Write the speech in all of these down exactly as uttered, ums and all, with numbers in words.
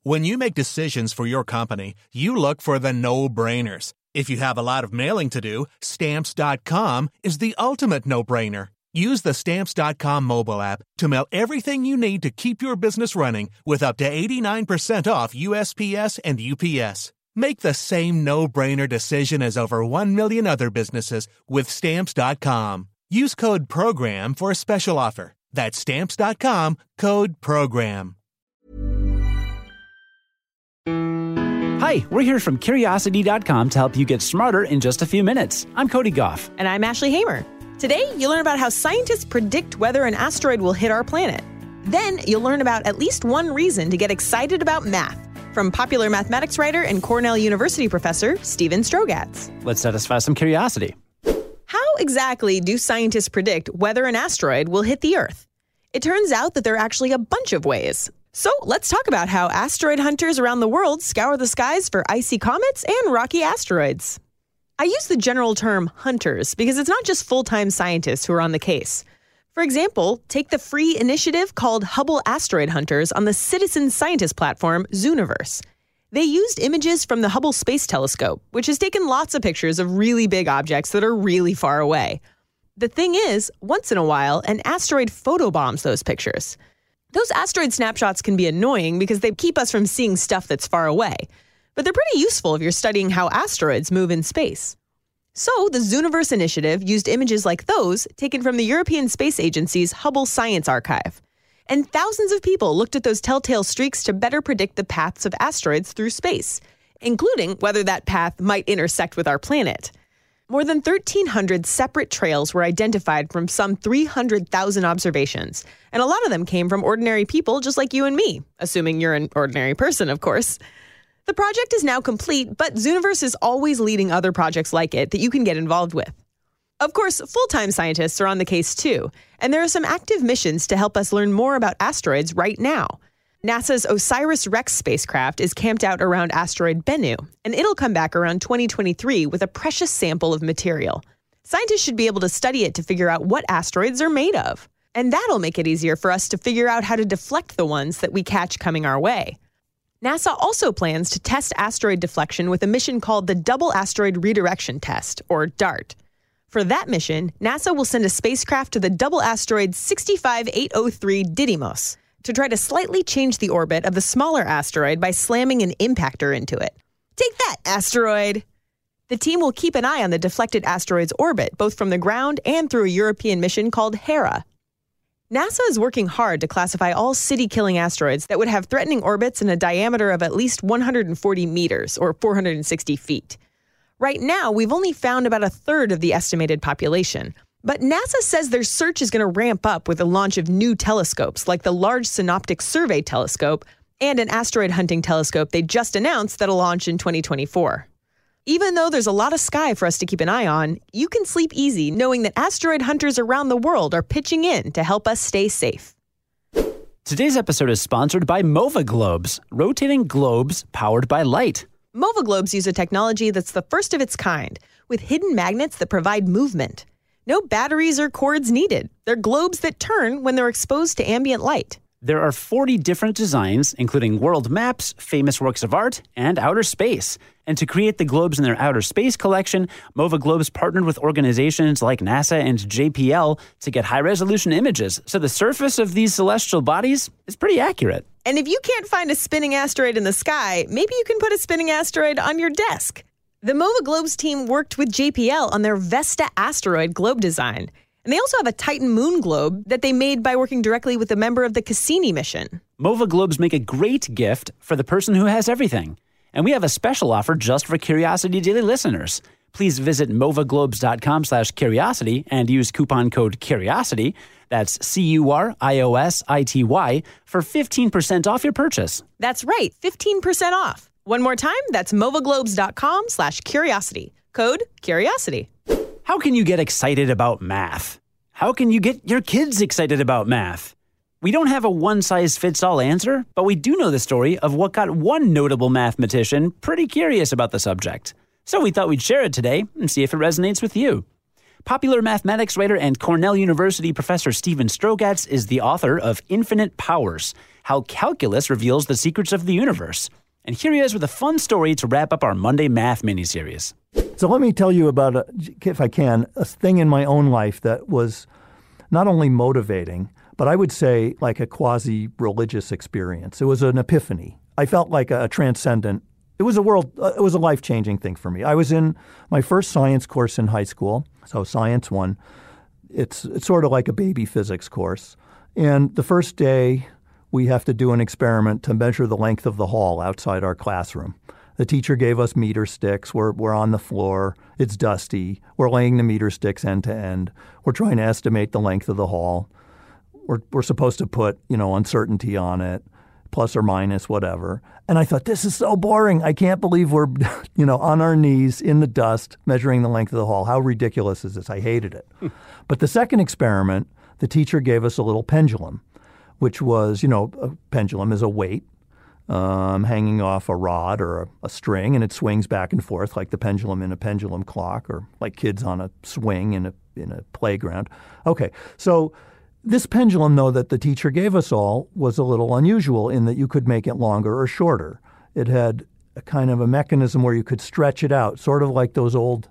When you make decisions for your company, you look for the no-brainers. If you have a lot of mailing to do, Stamps dot com is the ultimate no-brainer. Use the Stamps dot com mobile app to mail everything you need to keep your business running with up to eighty-nine percent off U S P S and U P S. Make the same no-brainer decision as over one million other businesses with Stamps dot com. Use code PROGRAM for a special offer. That's Stamps dot com, code PROGRAM. Hi, we're here from Curiosity dot com to help you get smarter in just a few minutes. I'm Cody Goff. And I'm Ashley Hamer. Today, you'll learn about how scientists predict whether an asteroid will hit our planet. Then, you'll learn about at least one reason to get excited about math from popular mathematics writer and Cornell University professor Steven Strogatz. Let's satisfy some curiosity. How exactly do scientists predict whether an asteroid will hit the Earth? It turns out that there are actually a bunch of ways. So let's talk about how asteroid hunters around the world scour the skies for icy comets and rocky asteroids. I use the general term hunters because it's not just full-time scientists who are on the case. For example, take the free initiative called Hubble Asteroid Hunters on the citizen scientist platform Zooniverse. They used images from the Hubble Space Telescope, which has taken lots of pictures of really big objects that are really far away. The thing is, once in a while, an asteroid photobombs those pictures. Those asteroid snapshots can be annoying because they keep us from seeing stuff that's far away. But they're pretty useful if you're studying how asteroids move in space. So the Zooniverse initiative used images like those taken from the European Space Agency's Hubble Science Archive. And thousands of people looked at those telltale streaks to better predict the paths of asteroids through space, including whether that path might intersect with our planet. More than thirteen hundred separate trails were identified from some three hundred thousand observations, and a lot of them came from ordinary people just like you and me, assuming you're an ordinary person, of course. The project is now complete, but Zooniverse is always leading other projects like it that you can get involved with. Of course, full-time scientists are on the case too, and there are some active missions to help us learn more about asteroids right now. NASA's OSIRIS-REx spacecraft is camped out around asteroid Bennu, and it'll come back around twenty twenty-three with a precious sample of material. Scientists should be able to study it to figure out what asteroids are made of. And that'll make it easier for us to figure out how to deflect the ones that we catch coming our way. NASA also plans to test asteroid deflection with a mission called the Double Asteroid Redirection Test, or DART. For that mission, NASA will send a spacecraft to the double asteroid six five eight oh three Didymos to try to slightly change the orbit of the smaller asteroid by slamming an impactor into it. Take that, asteroid! The team will keep an eye on the deflected asteroid's orbit, both from the ground and through a European mission called Hera. NASA is working hard to classify all city-killing asteroids that would have threatening orbits and a diameter of at least one hundred forty meters, or four hundred sixty feet. Right now, we've only found about a third of the estimated population. But NASA says their search is going to ramp up with the launch of new telescopes, like the Large Synoptic Survey Telescope and an asteroid hunting telescope they just announced that'll launch in twenty twenty-four. Even though there's a lot of sky for us to keep an eye on, you can sleep easy knowing that asteroid hunters around the world are pitching in to help us stay safe. Today's episode is sponsored by MOVA Globes, rotating globes powered by light. MOVA Globes use a technology that's the first of its kind, with hidden magnets that provide movement. No batteries or cords needed. They're globes that turn when they're exposed to ambient light. There are forty different designs, including world maps, famous works of art, and outer space. And to create the globes in their outer space collection, MOVA Globes partnered with organizations like NASA and J P L to get high-resolution images, so the surface of these celestial bodies is pretty accurate. And if you can't find a spinning asteroid in the sky, maybe you can put a spinning asteroid on your desk. The MOVA Globes team worked with J P L on their Vesta asteroid globe design. And they also have a Titan moon globe that they made by working directly with a member of the Cassini mission. MOVA Globes make a great gift for the person who has everything. And we have a special offer just for Curiosity Daily listeners. Please visit movaglobes.com slash curiosity and use coupon code CURIOSITY. That's C U R I O S I T Y for fifteen percent off your purchase. That's right, fifteen percent off. One more time, that's movaglobes.com slash curiosity. Code CURIOSITY. How can you get excited about math? How can you get your kids excited about math? We don't have a one-size-fits-all answer, but we do know the story of what got one notable mathematician pretty curious about the subject. So we thought we'd share it today and see if it resonates with you. Popular mathematics writer and Cornell University professor Steven Strogatz is the author of Infinite Powers. How Calculus Reveals the Secrets of the Universe. And here he is with a fun story to wrap up our Monday Math miniseries. So let me tell you about, a, if I can, a thing in my own life that was not only motivating, but I would say like a quasi-religious experience. It was an epiphany. I felt like a, a transcendent, it was a world, uh, it was a life-changing thing for me. I was in my first science course in high school, so Science one. It's, it's sort of like a baby physics course. And the first day, we have to do an experiment to measure the length of the hall outside our classroom. The teacher gave us meter sticks. We're, we're on the floor. It's dusty. We're laying the meter sticks end to end. We're trying to estimate the length of the hall. We're, we're supposed to put, you know, uncertainty on it, plus or minus, whatever. And I thought, this is so boring. I can't believe we're, you know, on our knees in the dust measuring the length of the hall. How ridiculous is this? I hated it. But the second experiment, the teacher gave us a little pendulum, which was, you know, a pendulum is a weight um, hanging off a rod or a, a string, and it swings back and forth like the pendulum in a pendulum clock or like kids on a swing in a in a playground. Okay, so this pendulum, though, that the teacher gave us all was a little unusual in that you could make it longer or shorter. It had a kind of a mechanism where you could stretch it out, sort of like those old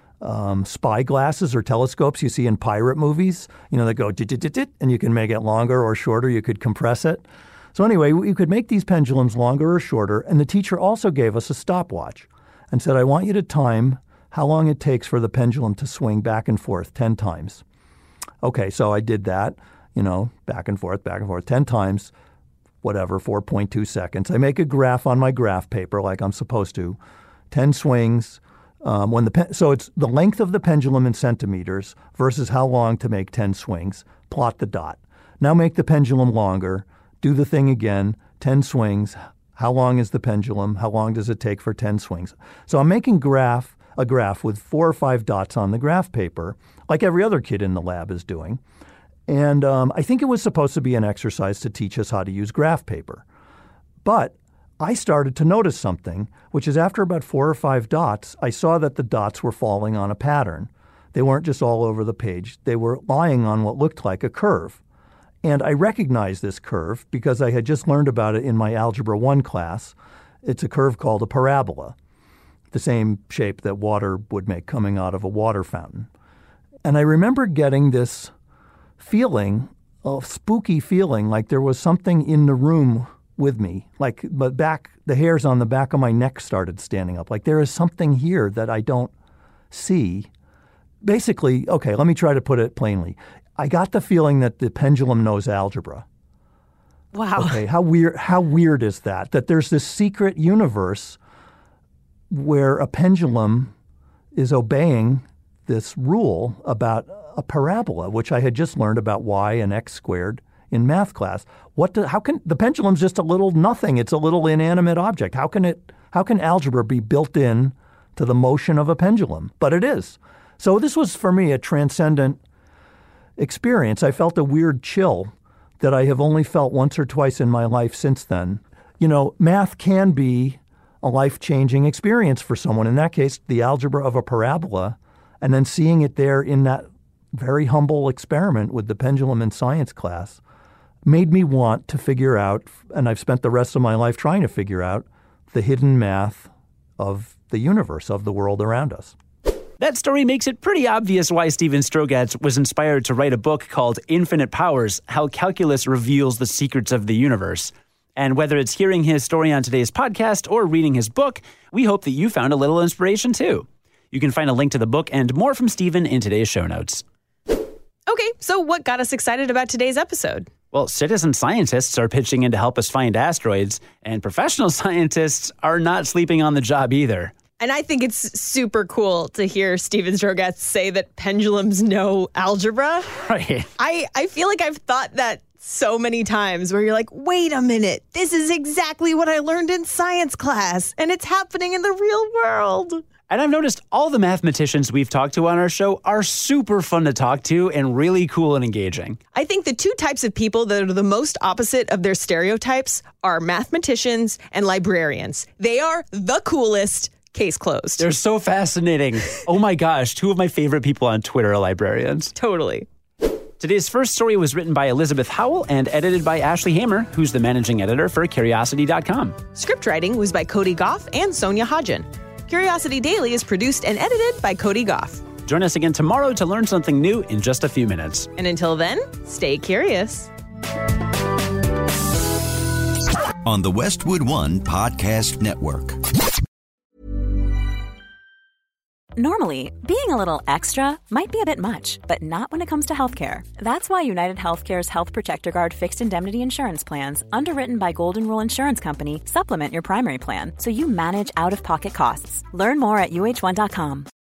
Um, spy glasses or telescopes you see in pirate movies, you know, that go dit-dit-dit-dit, and you can make it longer or shorter. You could compress it. So anyway, you could make these pendulums longer or shorter. And the teacher also gave us a stopwatch and said, I want you to time how long it takes for the pendulum to swing back and forth ten times. Okay, so I did that, you know, back and forth, back and forth, ten times, whatever, four point two seconds. I make a graph on my graph paper like I'm supposed to, ten swings. Um, when the pen, so it's the length of the pendulum in centimeters versus how long to make ten swings. Plot the dot. Now make the pendulum longer. Do the thing again. ten swings. How long is the pendulum? How long does it take for ten swings? So I'm making graph a graph with four or five dots on the graph paper, like every other kid in the lab is doing. And um, I think it was supposed to be an exercise to teach us how to use graph paper. But I started to notice something, which is after about four or five dots, I saw that the dots were falling on a pattern. They weren't just all over the page. They were lying on what looked like a curve. And I recognized this curve because I had just learned about it in my Algebra one class. It's a curve called a parabola, the same shape that water would make coming out of a water fountain. And I remember getting this feeling, a spooky feeling, like there was something in the room with me, like but back, the hairs on the back of my neck started standing up. Like there is something here that I don't see. Basically, okay, let me try to put it plainly. I got the feeling that the pendulum knows algebra. Wow. Okay, how weird, how weird is that? That there's this secret universe where a pendulum is obeying this rule about a parabola, which I had just learned about y and x squared in math class. What? Do, how can the pendulum's just a little nothing? It's a little inanimate object. How can it? How can algebra be built in to the motion of a pendulum? But it is. So this was for me a transcendent experience. I felt a weird chill that I have only felt once or twice in my life since then. You know, math can be a life-changing experience for someone. In that case, the algebra of a parabola, and then seeing it there in that very humble experiment with the pendulum in science class made me want to figure out, and I've spent the rest of my life trying to figure out, the hidden math of the universe, of the world around us. That story makes it pretty obvious why Steven Strogatz was inspired to write a book called Infinite Powers, How Calculus Reveals the Secrets of the Universe. And whether it's hearing his story on today's podcast or reading his book, we hope that you found a little inspiration too. You can find a link to the book and more from Steven in today's show notes. Okay, so what got us excited about today's episode? Well, citizen scientists are pitching in to help us find asteroids, and professional scientists are not sleeping on the job either. And I think it's super cool to hear Steven Strogatz say that pendulums know algebra. Right. I, I feel like I've thought that so many times where you're like, wait a minute, this is exactly what I learned in science class, and it's happening in the real world. And I've noticed all the mathematicians we've talked to on our show are super fun to talk to and really cool and engaging. I think the two types of people that are the most opposite of their stereotypes are mathematicians and librarians. They are the coolest. Case closed. They're so fascinating. Oh my gosh, two of my favorite people on Twitter are librarians. Totally. Today's first story was written by Elizabeth Howell and edited by Ashley Hamer, who's the managing editor for Curiosity dot com. Script writing was by Cody Goff and Sonia Hodgen. Curiosity Daily is produced and edited by Cody Goff. Join us again tomorrow to learn something new in just a few minutes. And until then, stay curious. On the Westwood One Podcast Network. Normally, being a little extra might be a bit much, but not when it comes to healthcare. That's why United Healthcare's Health Protector Guard fixed indemnity insurance plans, underwritten by Golden Rule Insurance Company, supplement your primary plan so you manage out-of-pocket costs. Learn more at U H one dot com.